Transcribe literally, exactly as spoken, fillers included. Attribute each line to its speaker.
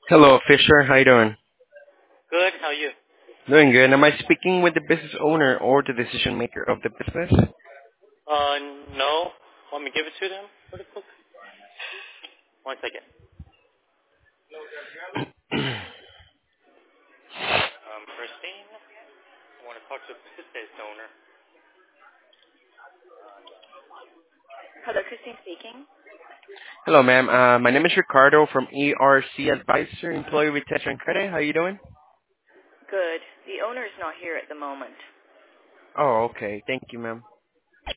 Speaker 1: Hello, Fisher. How you doing?
Speaker 2: Good. How are you?
Speaker 1: Doing good. Am I speaking with the business owner or the decision maker of the business?
Speaker 2: Uh, no. Want me to give it to them? Really quick? One second. Um, Christine, I want to talk to the business owner. Hello, Christine speaking.
Speaker 1: Hello, ma'am. Uh, my name is Ricardo from E R C Advisor, employee retention credit. How you doing?
Speaker 2: Good. The owner's not here at the moment.
Speaker 1: Oh, okay. Thank you, ma'am.